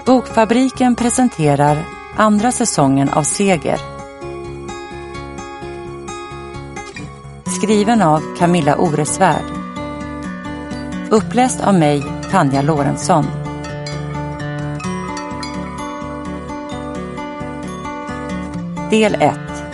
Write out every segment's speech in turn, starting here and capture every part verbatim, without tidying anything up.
Bokfabriken presenterar andra säsongen av Seger. Skriven av Camilla Oresvärd. Uppläst av mig, Tanja Lorentzon. Del ett.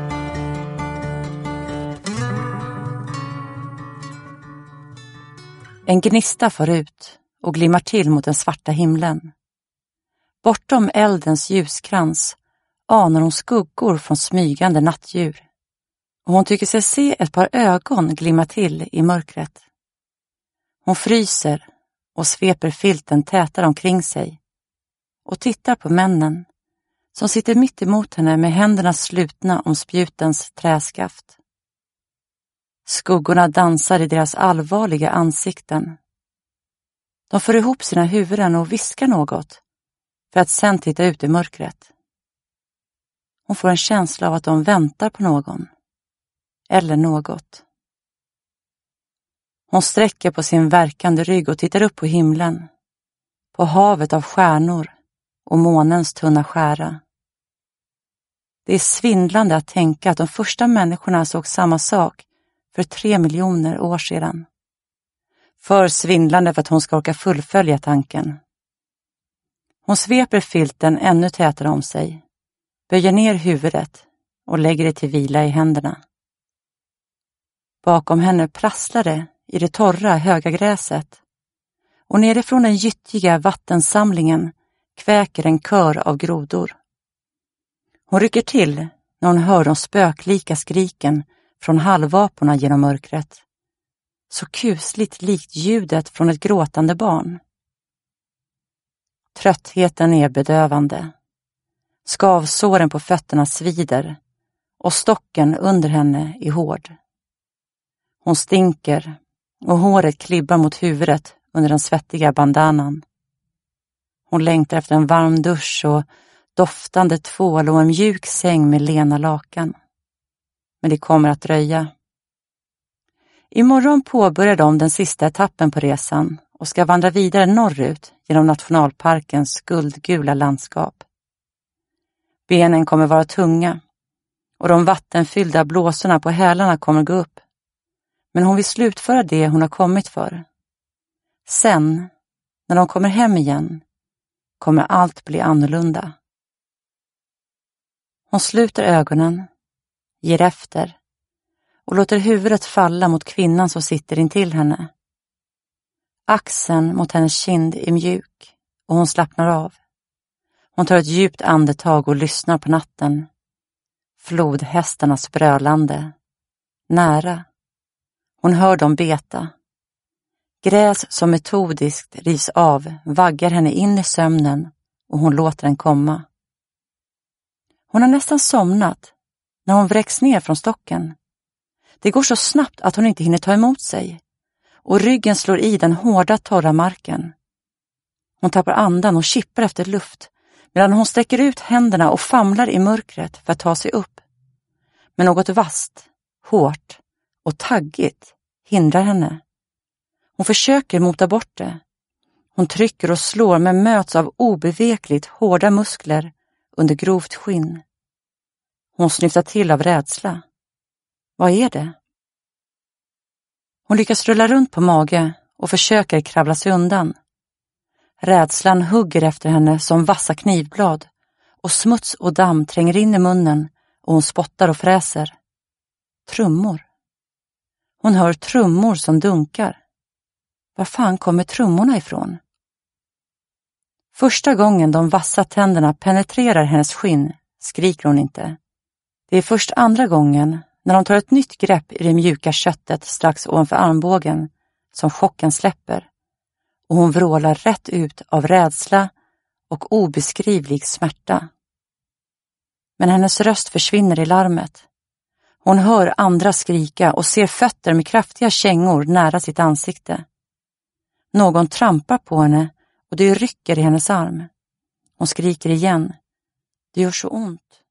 En gnista far ut och glimmar till mot den svarta himlen. Bortom eldens ljuskrans anar hon skuggor från smygande nattdjur. Och hon tycker sig se ett par ögon glimma till i mörkret. Hon fryser och sveper filten tätare omkring sig och tittar på männen som sitter mitt emot henne med händerna slutna om spjutens träskaft. Skuggorna dansar i deras allvarliga ansikten. De för ihop sina huvuden och viskar något för att sen titta ut i mörkret. Hon får en känsla av att de väntar på någon eller något. Hon sträcker på sin verkande rygg och tittar upp på himlen, på havet av stjärnor och månens tunna skära. Det är svindlande att tänka att de första människorna såg samma sak för tre miljoner år sedan. För svindlande för att hon ska orka fullfölja tanken. Hon sveper filten ännu tätare om sig, böjer ner huvudet och lägger det till vila i händerna. Bakom henne prasslar det i det torra höga gräset och nerifrån den gyttjiga vattensamlingen kväker en kör av grodor. Hon rycker till när hon hör de spöklika skriken från halvaporna genom mörkret. Så kusligt likt ljudet från ett gråtande barn. Tröttheten är bedövande. Skavsåren på fötterna svider och stocken under henne är hård. Hon stinker och håret klibbar mot huvudet under den svettiga bandanan. Hon längtar efter en varm dusch och doftande tvål och en mjuk säng med lena lakan. Men det kommer att dröja. Imorgon påbörjar de den sista etappen på resan och ska vandra vidare norrut genom nationalparkens guldgula landskap. Benen kommer vara tunga och de vattenfyllda blåsorna på hälarna kommer gå upp. Men hon vill slutföra det hon har kommit för. Sen, när de kommer hem igen, kommer allt bli annorlunda. Hon sluter ögonen, ger efter och låter huvudet falla mot kvinnan som sitter intill henne. Axeln mot hennes kind är mjuk och hon slappnar av. Hon tar ett djupt andetag och lyssnar på natten. Flodhästarnas brölande. Nära. Hon hör dem beta. Gräs som metodiskt rivs av vaggar henne in i sömnen och hon låter den komma. Hon har nästan somnat när hon vräks ner från stocken. Det går så snabbt att hon inte hinner ta emot sig och ryggen slår i den hårda torra marken. Hon tappar andan och kippar efter luft medan hon sträcker ut händerna och famlar i mörkret för att ta sig upp. Men något vasst, hårt och taggigt hindrar henne. Hon försöker mota bort det. Hon trycker och slår men möts av obevekligt hårda muskler under grovt skinn. Hon snyftar till av rädsla. Vad är det? Hon lyckas rulla runt på mage och försöker kravla sig undan. Rädslan hugger efter henne som vassa knivblad och smuts och damm tränger in i munnen och hon spottar och fräser. Trummor. Hon hör trummor som dunkar. Var fan kommer trummorna ifrån? Första gången de vassa tänderna penetrerar hennes skinn skriker hon inte. Det är först andra gången när de tar ett nytt grepp i det mjuka köttet strax ovanför armbågen som chocken släpper och hon vrålar rätt ut av rädsla och obeskrivlig smärta. Men hennes röst försvinner i larmet. Hon hör andra skrika och ser fötter med kraftiga kängor nära sitt ansikte. Någon trampar på henne och det rycker i hennes arm. Hon skriker igen. Det gör så ont.